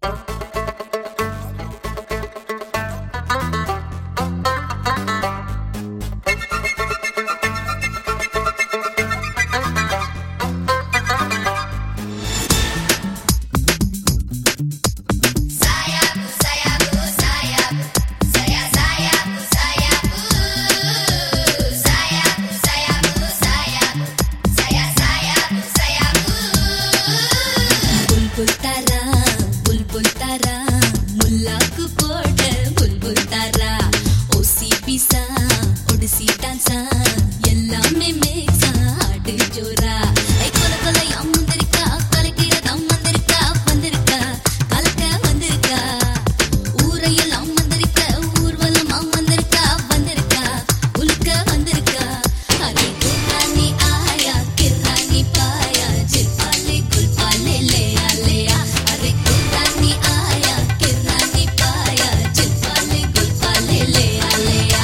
बुलबुल तारा मुल्लाक pot बुलबुल तारा ओसी पिसा ओडिसी डांसा எல்லாமே மேக்ஸா ஆடு ஜோரா ஐ கொல கொல யம் வந்திருக்கா கலக்கிற தம் வந்திருக்கா வந்திருக்கா கலக்க வந்திருக்கா ஊரையெல்லாம் வந்திருக்க ஊர்வலமா வந்திருக்கா வந்திருக்கா உலுக்க வந்திருக்கா அரே குரானி ஆயா கிரானி பாயா ஜிப்பாலே குல்பாலே லே ஆலேயா அரே குரானி ஆயா கிரானி பாயா ஜிப்பாலே குல்பாலே லே ஆலேயா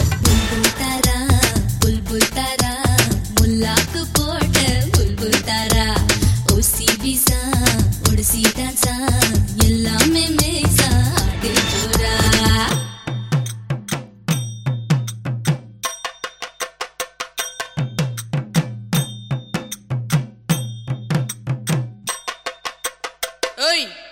बुलबुल तारा मुल्लाक पोट बुलबुल तारा ओसी बिसा ओडिसी डांसा எல்லாமே மேக்ஸா ஆடு ஜோரா Oi!